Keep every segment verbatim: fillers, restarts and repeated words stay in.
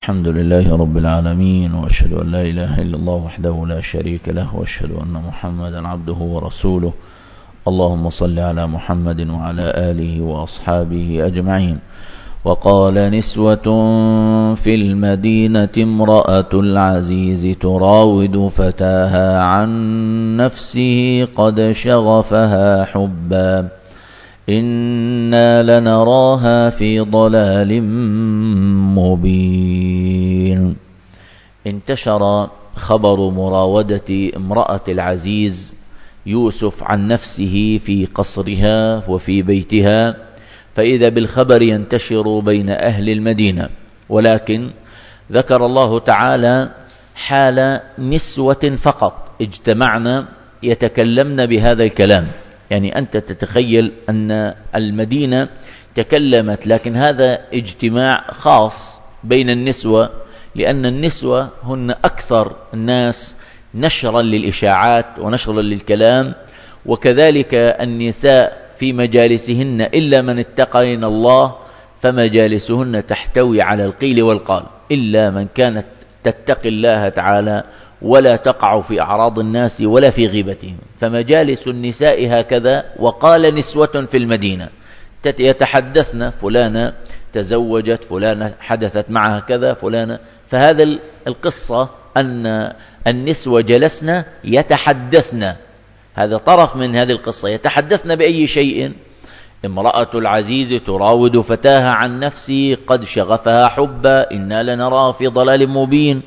الحمد لله رب العالمين، وأشهد أن لا إله إلا الله وحده لا شريك له، وأشهد أن محمدا عبده ورسوله. اللهم صل على محمد وعلى آله وأصحابه أجمعين. وقال نسوة في المدينة امرأة العزيز تراود فتاها عن نفسه قد شغفها حبا إنا لنراها في ضلال مبين. انتشر خبر مراودة امرأة العزيز يوسف عن نفسه في قصرها وفي بيتها، فإذا بالخبر ينتشر بين أهل المدينة. ولكن ذكر الله تعالى حال نسوة فقط اجتمعنا يتكلمن بهذا الكلام. يعني أنت تتخيل أن المدينة تكلمت، لكن هذا اجتماع خاص بين النسوة، لأن النسوة هن أكثر الناس نشرا للإشاعات ونشرا للكلام، وكذلك النساء في مجالسهن إلا من اتقين الله فمجالسهن تحتوي على القيل والقال، إلا من كانت تتقي الله تعالى ولا تقع في أعراض الناس ولا في غيبتهم. فمجالس النساء هكذا. وقال نسوة في المدينة يتحدثن، فلانة تزوجت، فلانة حدثت معها كذا، فلانة. فهذا القصة أن النسوة جلسن يتحدثن، هذا طرف من هذه القصة. يتحدثن بأي شيء؟ امرأة العزيز تراود فتاها عن نفسه قد شغفها حبا إنا لنراه في ضلال مبين.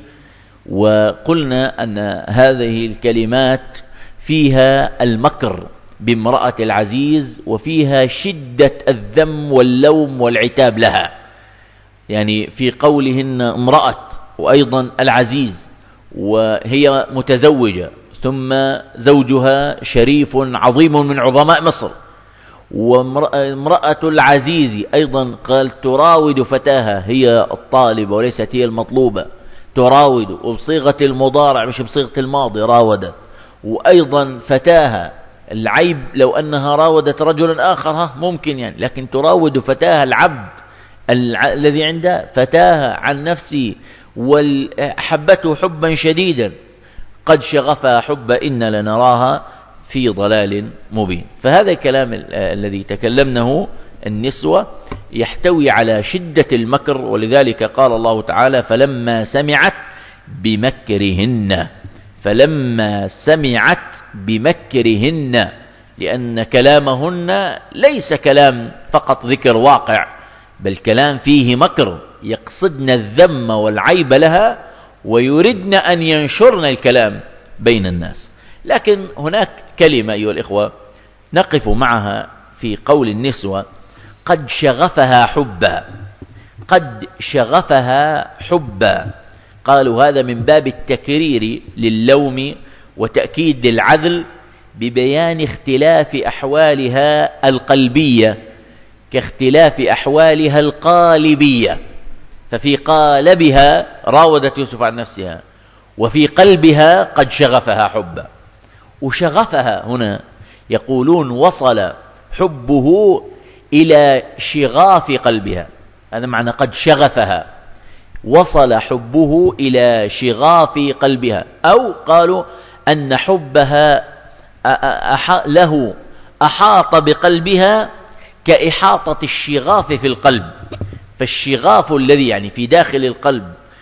وقلنا أن هذه الكلمات فيها المكر بامرأة العزيز، وفيها شدة الذم واللوم والعتاب لها. يعني في قولهن امرأة وأيضا العزيز، وهي متزوجة، ثم زوجها شريف عظيم من عظماء مصر. وامرأة العزيز أيضا قال تراود فتاها، هي الطالبة وليست هي المطلوبة، تراود وبصيغة المضارع مش بصيغة الماضي، راودت. وأيضا فتاها، العيب لو أنها راودت رجلا آخر ها ممكن يعني، لكن تراود فتاها العبد الذي عنده فتاها عن نفسه وحبته حبا شديدا قد شغفها حبا إنا لنراها في ضلال مبين. فهذا الكلام الذي تكلمنه النسوة يحتوي على شدة المكر، ولذلك قال الله تعالى فلما سمعت بمكرهن، فلما سمعت بمكرهن، لأن كلامهن ليس كلام فقط ذكر واقع، بل كلام فيه مكر، يقصدن الذم والعيب لها ويردن أن ينشرن الكلام بين الناس. لكن هناك كلمة أيها الإخوة نقف معها في قول النسوة قد شغفها حبا، قد شغفها حبا. قالوا هذا من باب التكرير للوم وتأكيد العدل ببيان اختلاف أحوالها القلبية كاختلاف أحوالها القالبية. ففي قالبها راودت يوسف عن نفسها، وفي قلبها قد شغفها حبا. وشغفها هنا يقولون وصل حبه إلى شغاف قلبها، هذا معنى قد شغفها، وصل حبه إلى شغاف قلبها. أو قالوا أن حبها له أحاط بقلبها كإحاطة الشغاف في القلب. فالشغاف الذي يعني في داخل القلب،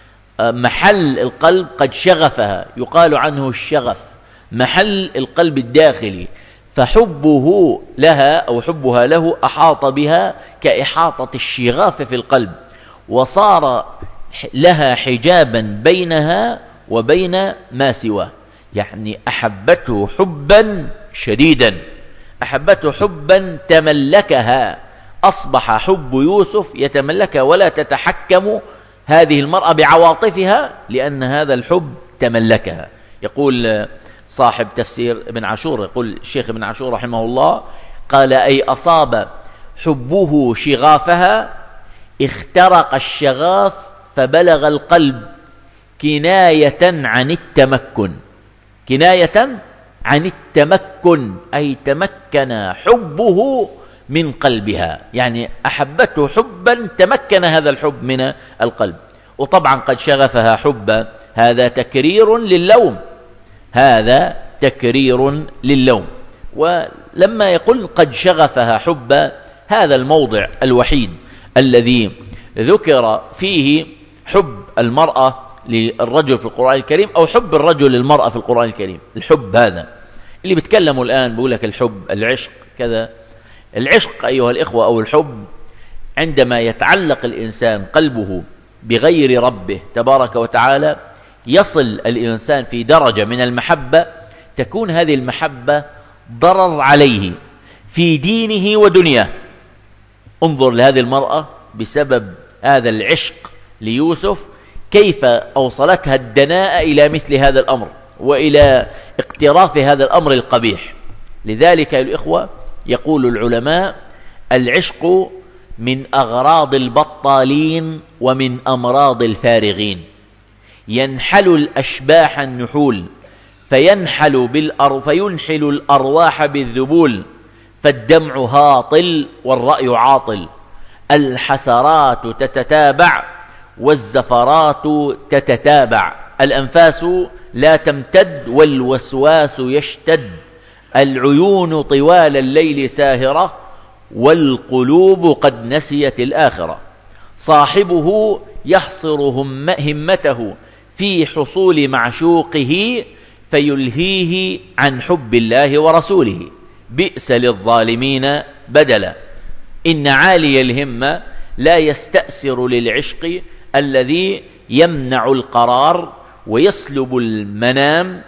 محل القلب قد شغفها، يقال عنه الشغف، محل القلب الداخلي. فحبه لها أو حبها له أحاط بها كإحاطة الشغاف في القلب، وصار لها حجابا بينها وبين ما سواه. يعني أحبته حبا شديدا، أحبته حبا تملكها، أصبح حب يوسف يتملكها ولا تتحكم هذه المرأة بعواطفها، لأن هذا الحب تملكها. يقول صاحب تفسير ابن عاشور، يقول الشيخ ابن عاشور رحمه الله قال أي أصاب حبه شغافها، اخترق الشغاف فبلغ القلب كناية عن التمكن، كناية عن التمكن، أي تمكن حبه من قلبها، يعني أحبته حبا تمكن هذا الحب من القلب. وطبعا قد شغفها حبا هذا تكرير للوم، هذا تكرير للوم. ولما يقول قد شغفها حبا، هذا الموضع الوحيد الذي ذكر فيه حب المرأة للرجل في القرآن الكريم أو حب الرجل للمرأة في القرآن الكريم. الحب هذا اللي بيتكلموا الآن بيقول لك الحب، العشق كذا. العشق أيها الإخوة أو الحب عندما يتعلق الإنسان قلبه بغير ربه تبارك وتعالى، يصل الإنسان في درجة من المحبة تكون هذه المحبة ضرر عليه في دينه ودنياه. انظر لهذه المرأة بسبب هذا العشق ليوسف كيف أوصلتها الدناءة إلى مثل هذا الأمر وإلى اقتراف هذا الأمر القبيح. لذلك يا الإخوة يقول العلماء: العشق من أغراض البطالين ومن أمراض الفارغين، ينحل الأشباح النحول فينحل بالأر فينحل الأرواح بالذبول، فالدمع هاطل والرأي عاطل، الحسرات تتتابع والزفرات تتتابع، الأنفاس لا تمتد والوسواس يشتد، العيون طوال الليل ساهرة والقلوب قد نسيت الآخرة، صاحبه يحصر هم همته في حصول معشوقه فيلهيه عن حب الله ورسوله، بئس للظالمين بدلا. إن عالي الهمة لا يستأسر للعشق الذي يمنع القرار ويسلب المنام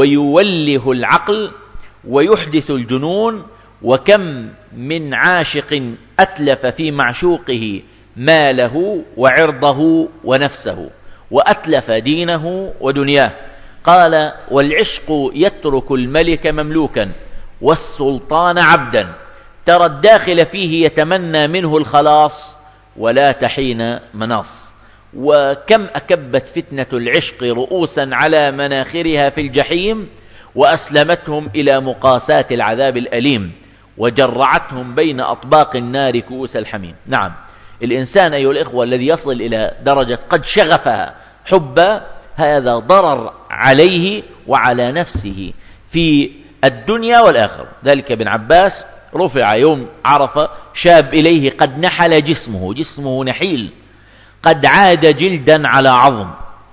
ويوله العقل ويحدث الجنون. وكم من عاشق أتلف في معشوقه ماله وعرضه ونفسه وأتلف دينه ودنياه. قال: والعشق يترك الملك مملوكا والسلطان عبدا، ترى الداخل فيه يتمنى منه الخلاص ولا تحين مناص. وكم أكبت فتنة العشق رؤوسا على مناخرها في الجحيم وأسلمتهم إلى مقاساة العذاب الأليم وجرعتهم بين أطباق النار كؤوس الحميم. نعم، الإنسان أيها الإخوة الذي يصل إلى درجة قد شغفها حبا، هذا ضرر عليه وعلى نفسه في الدنيا والآخرة. ذلك ابن عباس رفع يوم عرفة شاب إليه قد نحل جسمه، جسمه نحيل قد عاد جلدا على عظم،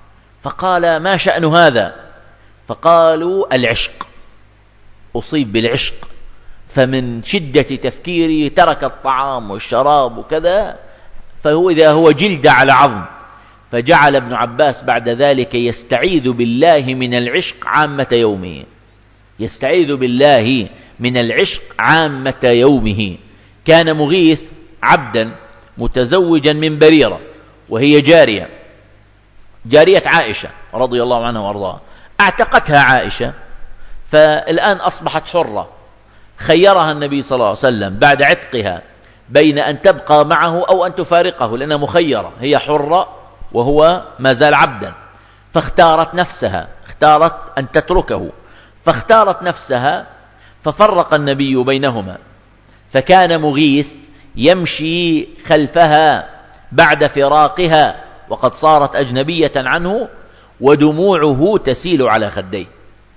فقال: ما شأن هذا؟ فقالوا: العشق، أصيب بالعشق، فمن شدة تفكيره ترك الطعام والشراب وكذا، فهو إذا هو جلد على عظم. فجعل ابن عباس بعد ذلك يستعيذ بالله من العشق عامة يومه، يستعيذ بالله من العشق عامة يومه. كان مغيث عبدا متزوجا من بريرة وهي جارية، جارية عائشة رضي الله عنها وارضاها، اعتقتها عائشة فالآن أصبحت حرة. خيرها النبي صلى الله عليه وسلم بعد عتقها بين أن تبقى معه أو أن تفارقه، لأنها مخيرة، هي حرة وهو ما زال عبدا. فاختارت نفسها، اختارت أن تتركه، فاختارت نفسها، ففرق النبي بينهما. فكان مغيث يمشي خلفها بعد فراقها وقد صارت أجنبية عنه ودموعه تسيل على خديه.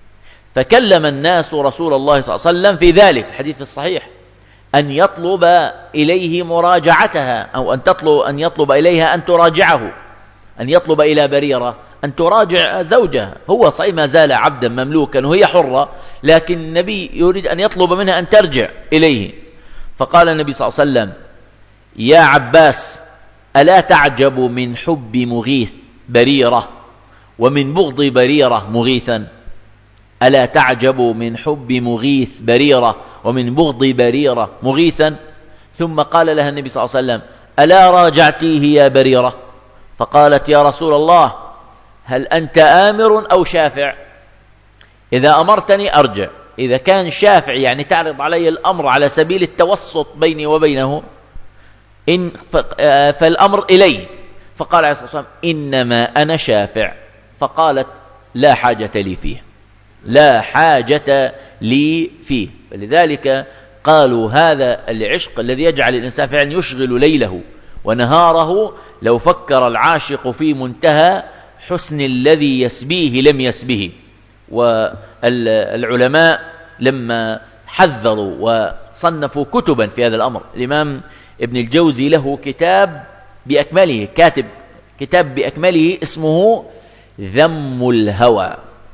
فكلم الناس رسول الله صلى الله عليه وسلم في ذلك الحديث الصحيح أن يطلب إليه مراجعتها، أو أن تطلب أن يطلب إليها أن تراجعه، أن يطلب إلى بريرة أن تراجع زوجها. هو صحيح ما زال عبدا مملوكا وهي حرة، لكن النبي يريد أن يطلب منها أن ترجع إليه. فقال النبي صلى الله عليه وسلم: يا عباس، ألا تعجب من حب مغيث بريرة ومن بغض بريرة مغيثا؟ ألا تعجب من حب مغيث بريرة ومن بغض بريرة مغيثا؟ ثم قال لها النبي صلى الله عليه وسلم: ألا راجعتيه يا بريرة؟ فقالت: يا رسول الله، هل أنت آمر أو شافع؟ إذا أمرتني أرجع، إذا كان شافع يعني تعرض علي الأمر على سبيل التوسط بيني وبينه، إن فالأمر إلي. فقال عليه الصلاة والسلام: إنما أنا شافع. فقالت: لا حاجة لي فيه، لا حاجة لي فيه. فلذلك قالوا هذا العشق الذي يجعل الإنسان فعلا يشغل ليله ونهاره لو فكر العاشق في منتهى حسن الذي يسبيه لم يسبه. والعلماء لما حذروا وصنفوا كتبا في هذا الأمر، الإمام ابن الجوزي له كتاب بأكمله، كاتب كتاب بأكمله اسمه ذم الهوى،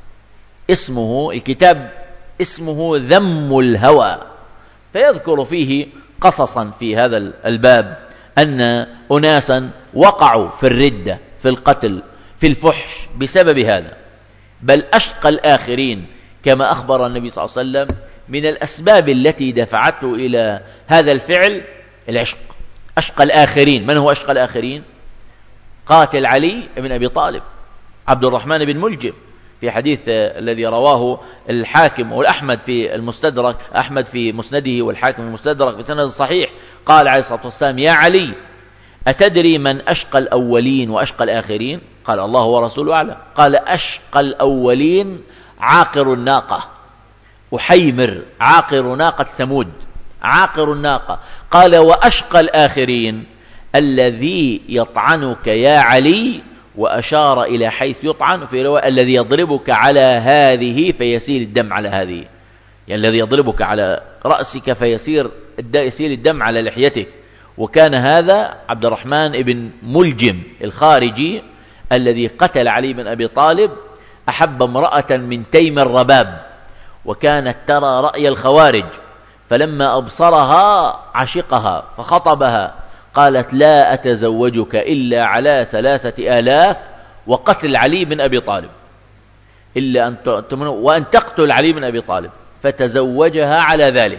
اسمه الكتاب اسمه ذم الهوى، فيذكر فيه قصصا في هذا الباب أن أناسا وقعوا في الردة، في القتل، في الفحش بسبب هذا. بل أشقى الآخرين كما أخبر النبي صلى الله عليه وسلم من الأسباب التي دفعته إلى هذا الفعل العشق. أشقى الآخرين، من هو أشقى الآخرين؟ قاتل علي بن أبي طالب، عبد الرحمن بن ملجم، في حديث الذي رواه الحاكم والأحمد في المستدرك، أحمد في مسنده والحاكم في المستدرك بسند صحيح، قال عليه الصلاة والسلام: يا علي أتدري من أشقى الأولين وأشقى الآخرين؟ قال: الله ورسوله أعلم. قال: أشقى الأولين عاقر الناقة، أحيمر عاقر ناقة ثمود، عاقر الناقة. قال: وأشقى الآخرين الذي يطعنك يا علي، وأشار إلى حيث يطعن، في رواية الذي يضربك على هذه فيسيل الدم على هذه، يعني الذي يضربك على رأسك فيسير يسيل الدم على لحيتك. وكان هذا عبد الرحمن بن ملجم الخارجي الذي قتل علي بن أبي طالب، أحب امرأة من تيم الرباب، وكانت ترى رأي الخوارج، فلما أبصرها عشقها فخطبها، قالت: لا أتزوجك إلا على ثلاثة آلاف وقتل علي بن أبي طالب، إلا أن وأن تقتل علي بن أبي طالب. فتزوجها على ذلك،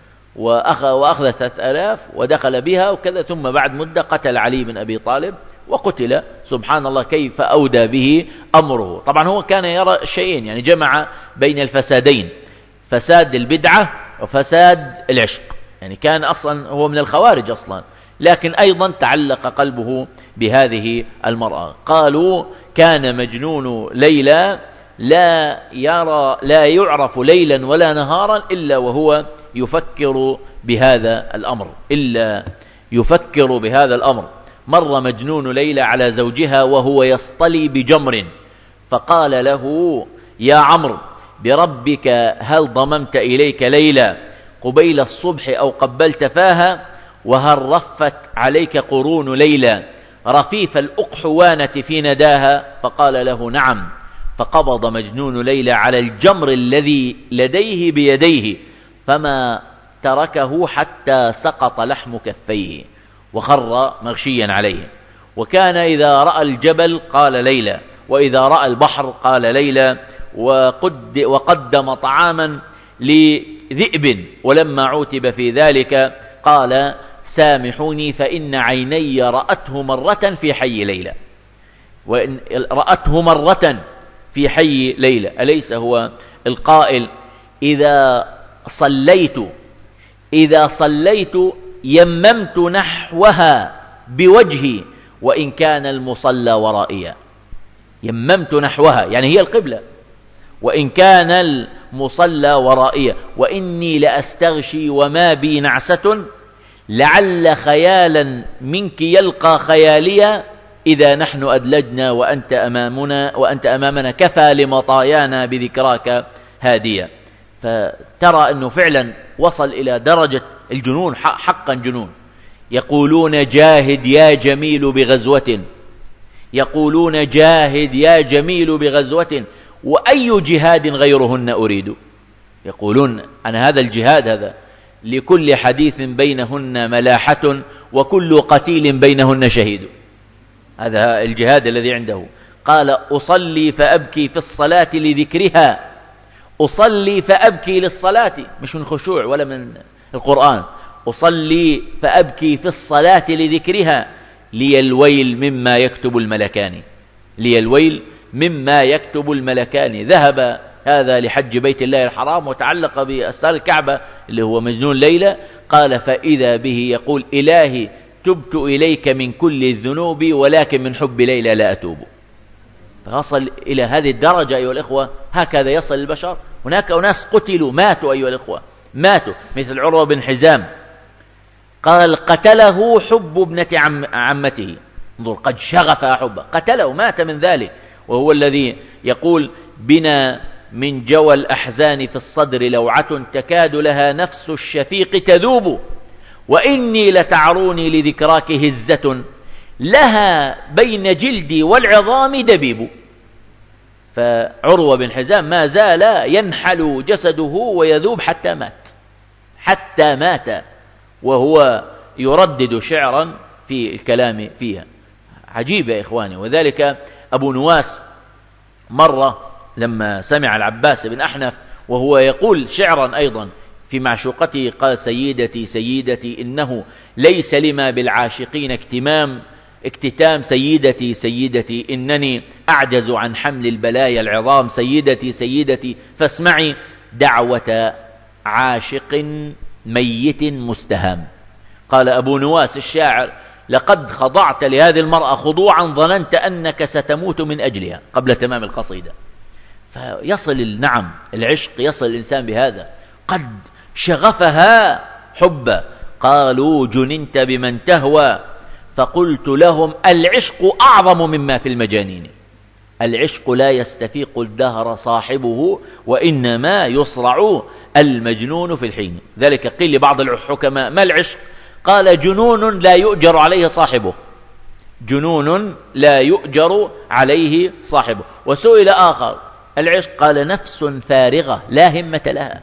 وأخذ ثلاثة آلاف ودخل بها وكذا. ثم بعد مدة قتل علي بن أبي طالب وقتل. سبحان الله كيف أودى به أمره. طبعا هو كان يرى شيئين، يعني جمع بين الفسادين، فساد البدعة وفساد العشق، يعني كان أصلا هو من الخوارج أصلا، لكن أيضا تعلق قلبه بهذه المرأة. قالوا: كان مجنون ليلى لا يرى لا يعرف ليلا ولا نهارا إلا وهو يفكر بهذا الأمر، إلا يفكر بهذا الأمر. مر مجنون ليلى على زوجها وهو يصطلي بجمر، فقال له: يا عمرو بربك هل ضممت إليك ليلى قبيل الصبح أو قبلت فاها؟ وهل رفت عليك قرون ليلى رفيف الأقحوانة في نداها؟ فقال له: نعم. فقبض مجنون ليلى على الجمر الذي لديه بيديه، فما تركه حتى سقط لحم كفيه وخر مغشيا عليه. وكان إذا رأى الجبل قال ليلى، وإذا رأى البحر قال ليلى، وقد وقدم طعاما لذئب، ولما عوتب في ذلك قال: سامحوني فإن عيني رأته مرة في حي ليلى، وإن رأته مرة في حي ليلى. أليس هو القائل: إذا صليت إذا صليت يممت نحوها بوجهي وإن كان المصلى ورائيا. يممت نحوها يعني هي القبلة، وإن كان المصلى ورائيا. وإني لأستغشي وما بي نعسة، لعل خيالا منك يلقى خياليا، إذا نحن أدلجنا وأنت أمامنا وأنت أمامنا كفى لمطايانا بذكراك هاديا. فترى أنه فعلا وصل إلى درجة الجنون، حقا جنون. يقولون: جاهد يا جميل بغزوة، يقولون: جاهد يا جميل بغزوة، وأي جهاد غيرهن أريد. يقولون أن هذا الجهاد هذا لكل حديث بينهن ملاحة، وكل قتيل بينهن شهيد. هذا الجهاد الذي عنده. قال: أصلي فأبكي في الصلاة لذكرها، أصلي فأبكي للصلاة، مش من خشوع ولا من القرآن. أصلي فأبكي في الصلاة لذكرها، لي الويل مما يكتب الملكان، لي الويل مما يكتب الملكان. ذهب هذا لحج بيت الله الحرام وتعلق بأستار الكعبة اللي هو مجنون ليلى. قال: فإذا به يقول: إلهي تبت إليك من كل الذنوب، ولكن من حب ليلى لا أتوب. فوصل إلى هذه الدرجة أيها الإخوة. هكذا يصل البشر. هناك أناس قتلوا، ماتوا أيها الإخوة، ماتوا، مثل عروة بن حزام قال قتله حب ابنة عم عمته. انظر، قد شغفها حبه، قتله، مات من ذلك. وهو الذي يقول: بنا من جوى الأحزان في الصدر لوعة تكاد لها نفس الشفيق تذوب، وإني لتعروني لذكراك هزة لها بين جلدي والعظام دبيب. فعروة بن حزام ما زال ينحل جسده ويذوب حتى مات، حتى مات وهو يردد شعرا في الكلام فيها. عجيب يا إخواني. وذلك أبو نواس مرة لما سمع العباس بن أحنف وهو يقول شعرا أيضا في معشوقته، قال: سيدتي سيدتي إنه ليس لما بالعاشقين اكتمام اكتتام، سيدتي سيدتي إنني أعجز عن حمل البلايا العظام، سيدتي سيدتي فاسمعي دعوة عاشق ميت مستهام. قال أبو نواس الشاعر: لقد خضعت لهذه المرأة خضوعا ظننت أنك ستموت من أجلها، قبل تمام القصيدة. فيصل النعم العشق، يصل الإنسان بهذا، قد شغفها حبا. قالوا: جننت بمن تهوى، فقلت لهم: العشق أعظم مما في المجانين. العشق لا يستفيق الدهر صاحبه، وإنما يصرع المجنون في الحين. ذلك قيل لبعض الحكماء: ما العشق؟ قال: جنون لا يؤجر عليه صاحبه، جنون لا يؤجر عليه صاحبه. وسئل آخر: العشق؟ قال: نفس فارغة لا همة لها،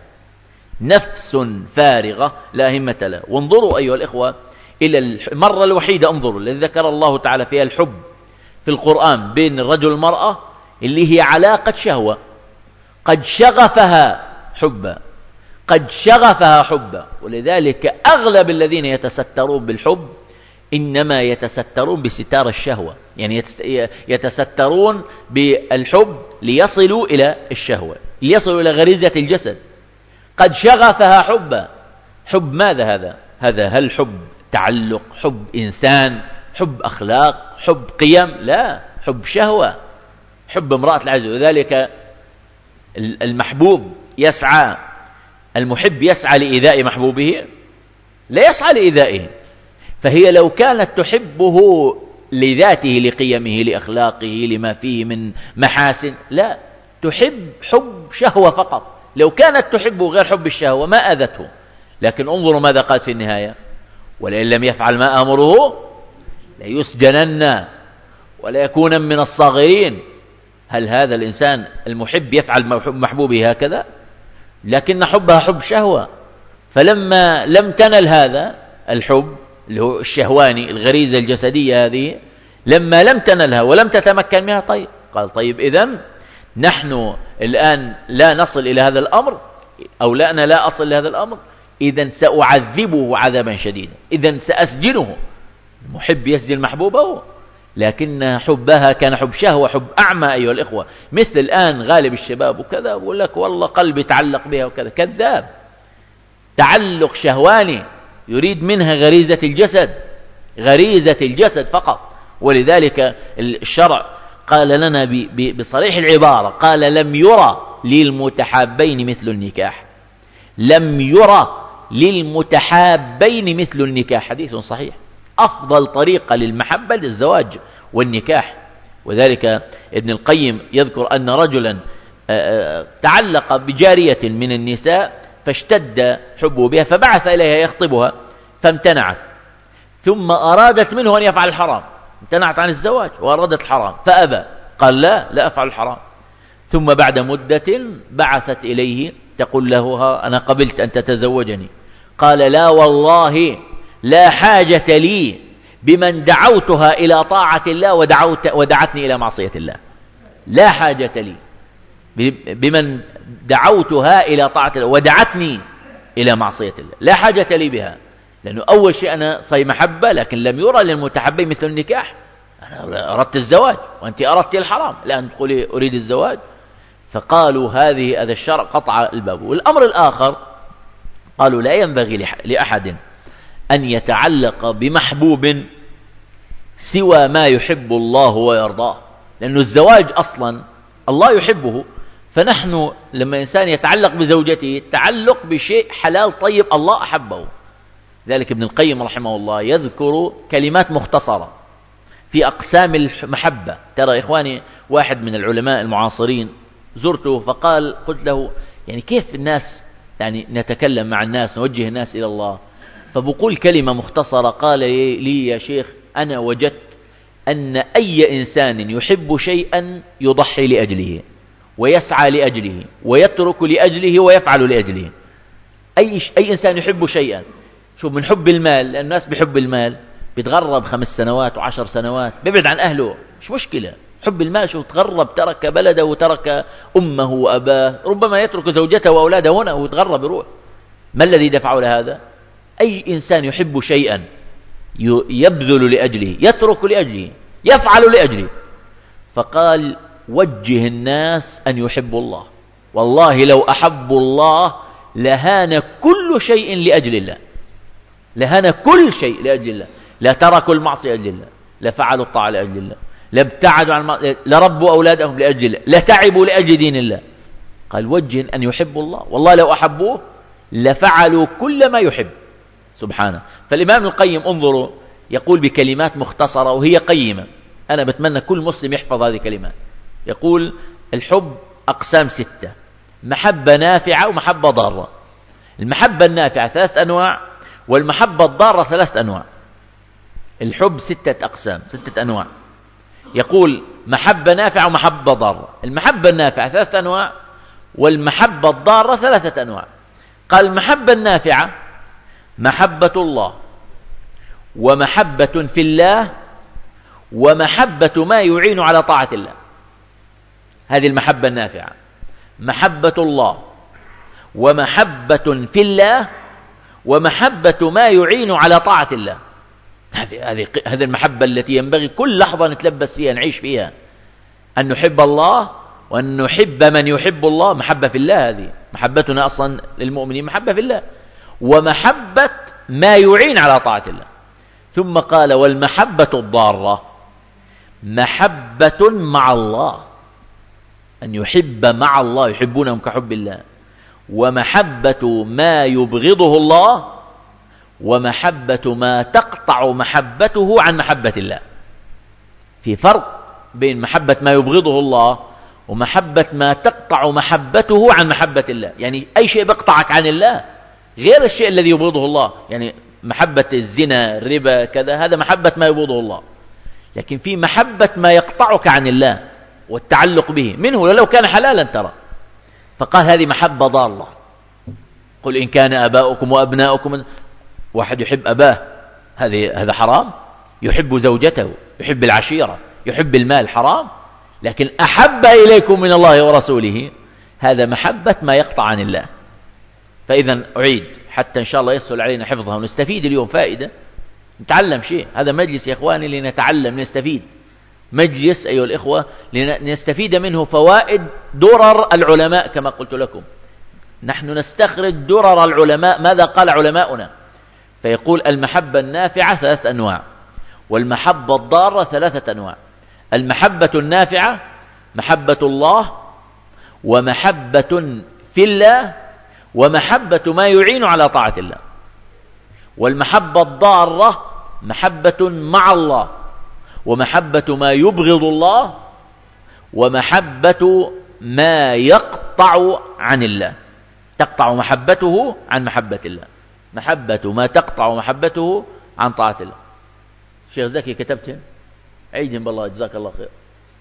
نفس فارغة لا همة لها. وانظروا أيها الإخوة إلى المرة الوحيدة، انظروا الذي ذكر الله تعالى فيها الحب في القرآن بين الرجل والمرأة، اللي هي علاقة شهوة، قد شغفها حبا، قد شغفها حبا. ولذلك أغلب الذين يتسترون بالحب إنما يتسترون بستار الشهوة، يعني يتسترون بالحب ليصلوا إلى الشهوة، ليصلوا إلى غريزة الجسد. قد شغفها حبا. حب ماذا هذا؟ هذا هل حب تعلق، حب إنسان، حب أخلاق، حب قيم؟ لا، حب شهوة، حب امرأة العزيز. وذلك المحبوب يسعى، المحب يسعى لإيذاء محبوبه، لا يسعى لإيذائه. فهي لو كانت تحبه لذاته، لقيمه، لأخلاقه، لما فيه من محاسن، لا، تحب حب شهوة فقط. لو كانت تحبه غير حب الشهوة ما أذته. لكن انظروا ماذا قالت في النهاية: ولئن لم يفعل ما أمره ليسجنن ولا يكون من الصاغرين. هل هذا الإنسان المحب يفعل محبوبه هكذا؟ لكن حبها حب شهوة. فلما لم تنل هذا الحب اللي هو الشهواني، الغريزة الجسدية هذه، لما لم تنلها ولم تتمكن منها، طيب قال: طيب إذن نحن الآن لا نصل إلى هذا الأمر، أو لا أنا لا أصل لهذا الأمر، إذن سأعذبه عذابا شديدا، إذن سأسجنه. المحب يسجن محبوبه، لكن حبها كان حب شهوة، حب أعمى أيها الإخوة. مثل الآن غالب الشباب وكذا يقول لك: والله قلبي تعلق بها وكذا. كذاب، تعلق شهواني، يريد منها غريزة الجسد، غريزة الجسد فقط. ولذلك الشرع قال لنا بصريح العبارة، قال: لم يرى للمتحابين مثل النكاح، لم يرى للمتحابين مثل النكاح. حديث صحيح. أفضل طريقة للمحبة للزواج والنكاح. وذلك ابن القيم يذكر أن رجلا تعلق بجارية من النساء فاشتد حبه بها، فبعث إليها يخطبها فامتنعت، ثم أرادت منه أن يفعل الحرام، امتنعت عن الزواج وأرادت الحرام فأبى، قال: لا لا أفعل الحرام. ثم بعد مدة بعثت إليه تقول له: أنا قبلت أن تتزوجني. قال: لا والله لا حاجة لي بمن دعوتها إلى طاعة الله ودعوت ودعتني إلى معصية الله، لا حاجة لي بمن دعوتها إلى طاعة الله ودعتني إلى معصية الله، لا حاجة لي بها. لأنه أول شيء أنا صي محبة، لكن لم يرى للمتحبين مثل النكاح. أنا أردت الزواج وأنت أردت الحرام، الآن تقولي أريد الزواج. فقالوا هذه هذا الشرع قطع الباب. والأمر الآخر قالوا: لا ينبغي لأحد أن يتعلق بمحبوب سوى ما يحب الله ويرضاه، لأنه الزواج أصلا الله يحبه. فنحن لما إنسان يتعلق بزوجته تعلق بشيء حلال طيب الله أحبه، ذلك ابن القيم رحمه الله يذكر كلمات مختصرة في أقسام المحبة. ترى إخواني، واحد من العلماء المعاصرين زرته فقال، قلت له يعني كيف الناس يعني نتكلم مع الناس نوجه الناس إلى الله، فبقول كلمة مختصرة. قال لي يا شيخ أنا وجدت أن أي إنسان يحب شيئا يضحي لأجله ويسعى لأجله ويترك لأجله ويفعل لأجله. أي, أي إنسان يحب شيئا، شوف من حب المال، لأن الناس بحب المال بيتغرب خمس سنوات وعشر سنوات بيبعد عن أهله، مش مشكلة. حب المال شوف تغرب، ترك بلده وترك أمه وأباه، ربما يترك زوجته وأولاده هنا ويتغرب يروح. ما الذي دفعه لهذا؟ أي إنسان يحب شيئا يبذل لأجله، يترك لأجله، يفعل لأجله. فقال وجه الناس أن يحبوا الله، والله لو أحبوا الله لهان كل شيء لأجل الله، لهان كل شيء لأجل الله، لا تركوا المعصية لأجل الله، لفعلوا الطاعة لأجل الله، لابتعدوا عن المعصية، لربوا أولادهم لأجل الله، لتعبوا لأجل دين الله. قال وجه أن يحبوا الله، والله لو أحبوه لفعلوا كل ما يحب سبحانه. فالإمام القيم انظروا يقول بكلمات مختصرة وهي قيمة، أنا بتمنى كل مسلم يحفظ هذه الكلمات. يقول الحب أقسام ستة: محبة نافعة ومحبة ضارة. المحبة النافعة ثلاث أنواع، والمحبة الضارة ثلاث أنواع. الحب ستة أقسام، ستة أنواع. يقول محبة نافعة ومحبة ضارة. المحبة النافعة ثلاث أنواع، والمحبة الضارة ثلاثة أنواع. قال المحبة النافعة محبة الله، ومحبة في الله، ومحبة ما يعين على طاعة الله. هذه المحبة النافعة: محبة الله، ومحبة في الله، ومحبة ما يعين على طاعة الله. هذه هذه هذه المحبة التي ينبغي كل لحظة نتلبس فيها، نعيش فيها، أن نحب الله وأن نحب من يحب الله. محبة في الله، هذه محبتنا أصلا للمؤمنين محبة في الله، ومحبة ما يعين على طاعة الله. ثم قال والمحبة الضارة محبة مع الله، أن يحب مع الله، يحبونهم كحب الله، ومحبة ما يبغضه الله، ومحبة ما تقطع محبته عن محبة الله. في فرق بين محبة ما يبغضه الله ومحبة ما تقطع محبته عن محبة الله. يعني أي شيء بقطعك عن الله غير الشيء الذي يبغضه الله. يعني محبة الزنا، الربا، كذا، هذا محبة ما يبغضه الله. لكن في محبة ما يقطعك عن الله والتعلق به منه ولو كان حلالا ترى. فقال هذه محبة ضالة. قل إن كان آباؤكم وأبناؤكم، واحد يحب أباه، هذه هذا حرام. يحب زوجته، يحب العشيرة، يحب المال، حرام. لكن أحب إليكم من الله ورسوله، هذا محبة ما يقطع عن الله. فإذا أعيد حتى إن شاء الله يسهل علينا حفظها ونستفيد اليوم فائدة، نتعلم شيء. هذا مجلس يا إخواني لنتعلم، نستفيد. مجلس أيها الإخوة لنستفيد منه فوائد درر العلماء. كما قلت لكم نحن نستخرج درر العلماء، ماذا قال علماؤنا. فيقول المحبة النافعة ثلاث أنواع، والمحبة الضارة ثلاثة أنواع. المحبة النافعة محبة الله، ومحبة في الله، ومحبة ما يعين على طاعة الله. والمحبة الضارة محبة مع الله، ومحبة ما يبغض الله، ومحبة ما يقطع عن الله، تقطع محبته عن محبة الله. محبة ما تقطع محبته عن طاعة الله. شيخ زكي كتبتها، عيدهم بالله، جزاك الله خير.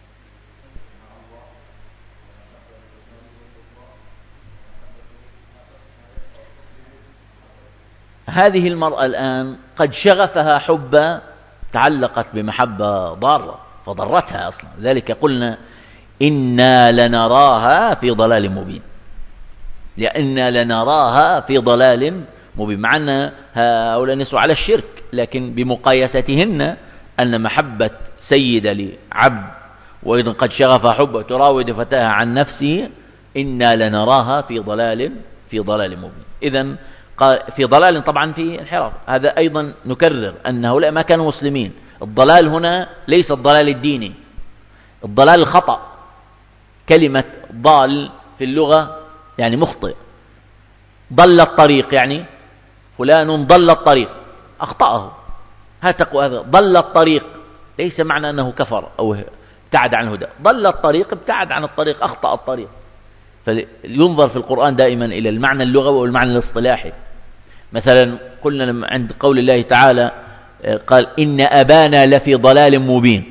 هذه المرأة الآن قد شغفها حبا تعلقت بمحبة ضارة فضرتها أصلا. ذلك قلنا إنا لنراها في ضلال مبين، لأننا لنراها في ضلال مبين. مع أن هؤلاء نسوا على الشرك، لكن بمقايستهن أن محبة سيدة لعبد وإذن قد شغفها حبا تراود فتاها عن نفسه، إنا لنراها في ضلال في ضلال مبين. إذن في ضلال طبعا في انحراف. هذا أيضا نكرر أن هؤلاء ما كانوا مسلمين. الضلال هنا ليس الضلال الديني، الضلال الخطأ. كلمة ضال في اللغة يعني مخطئ. ضل الطريق، يعني فلان ضل الطريق، أخطأه. هذا ضل الطريق ليس معنى أنه كفر أو ابتعد عن الهدى، ضل الطريق ابتعد عن الطريق، أخطأ الطريق. فينظر في القرآن دائما إلى المعنى اللغوي والمعنى الاصطلاحي. مثلا قلنا عند قول الله تعالى قال إن أبانا لفي ضلال مبين.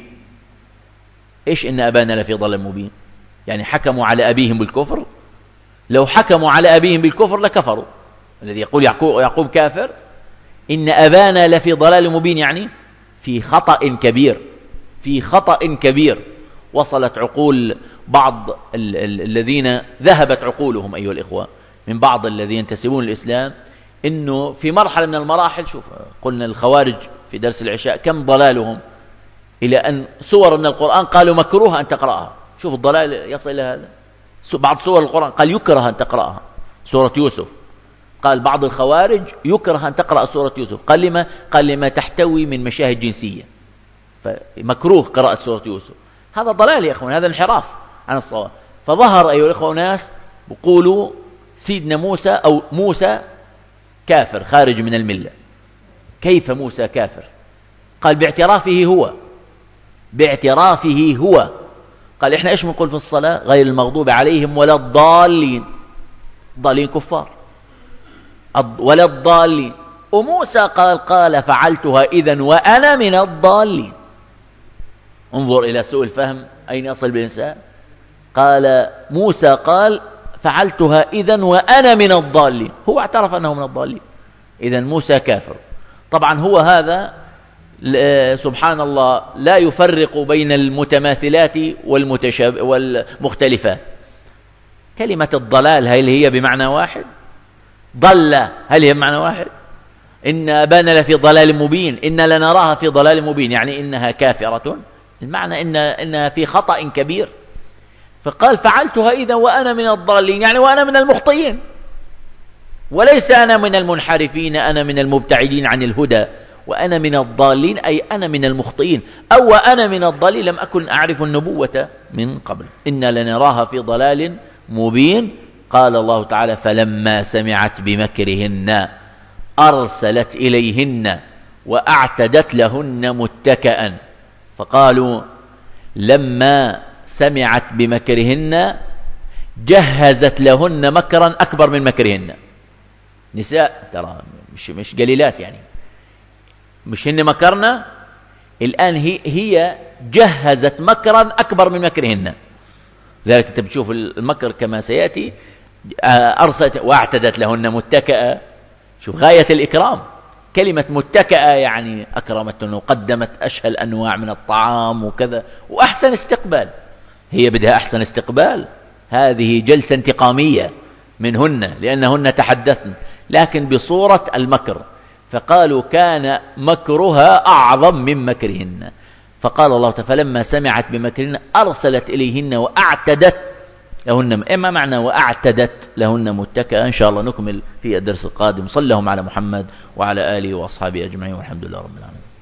إيش إن أبانا لفي ضلال مبين؟ يعني حكموا على أبيهم بالكفر. لو حكموا على أبيهم بالكفر لكفروا. الذي يقول يعقوب, يعقوب كافر، إن أبانا لفي ضلال مبين يعني في خطأ كبير، في خطأ كبير. وصلت عقول بعض ال ال الذين ذهبت عقولهم أيها الإخوة من بعض الذين ينتسبون للإسلام، إنه في مرحلة من المراحل، شوف قلنا الخوارج في درس العشاء كم ضلالهم، إلى أن سور من القرآن قالوا مكروه أن تقرأها. شوف الضلال يصل إلى هذا. بعض سور القرآن قال يكره أن تقرأها، سورة يوسف قال بعض الخوارج يكره أن تقرأ سورة يوسف. قال لما؟ قال لما تحتوي من مشاهد جنسية، فمكروه قراءة سورة يوسف. هذا ضلال يا أخوان، هذا انحراف عن الصواب. فظهر أيها الأخوة ناس بيقولوا سيدنا موسى أو موسى كافر خارج من الملة. كيف موسى كافر؟ قال باعترافه هو، باعترافه هو. قال إحنا إيش بنقول في الصلاة؟ غير المغضوب عليهم ولا الضالين، ضالين كفار ولا الضالين. وموسى قال قال فعلتها إذن وأنا من الضالين. انظر إلى سوء الفهم أين يصل بالإنسان. قال موسى قال فعلتها إذن وأنا من الضالين، هو اعترف أنه من الضالين. إذن موسى كافر. طبعا هو هذا سبحان الله لا يفرق بين المتماثلات والمتشابه والمختلفات. كلمة الضلال هل هي بمعنى واحد؟ ضل هل هي بمعنى واحد؟ إن أبانا لفي ضلال مبين، إن لنراها في ضلال مبين يعني إنها كافرة، المعنى إن إنها في خطأ كبير. فقال فعلتها إذا وأنا من الضالين، يعني وأنا من المخطئين، وليس أنا من المنحرفين، أنا من المبتعدين عن الهدى. وأنا من الضالين أي أنا من المخطئين، أو أنا من الضالين لم أكن أعرف النبوة من قبل. إنا لنراها في ضلال مبين. قال الله تعالى فلما سمعت بمكرهن أرسلت إليهن وأعتدت لهن متكئا. فقالوا لما سمعت بمكرهن جهزت لهن مكرا أكبر من مكرهن. نساء ترى مش, مش قليلات يعني، مش هن مكرنا الآن، هي, هي جهزت مكرا أكبر من مكرهن. ذلك أنت بتشوف المكر كما سيأتي. أرسلت واعتدت لهن متكئا. شوف غاية الإكرام، كلمة متكئة يعني أكرمتهن وقدمت أشهى أنواع من الطعام وكذا، وأحسن استقبال. هي بدها أحسن استقبال، هذه جلسة انتقامية منهن لأنهن تحدثن، لكن بصورة المكر. فقالوا كان مكرها أعظم من مكرهن. فقال الله تعالى فلما سمعت بمكرهن أرسلت إليهن وأعتدت لهن. إما معنى وأعتدت لهن متكئا. إن شاء الله نكمل في الدرس القادم. صلى اللهم على محمد وعلى آله وأصحابه أجمعين والحمد لله رب العالمين.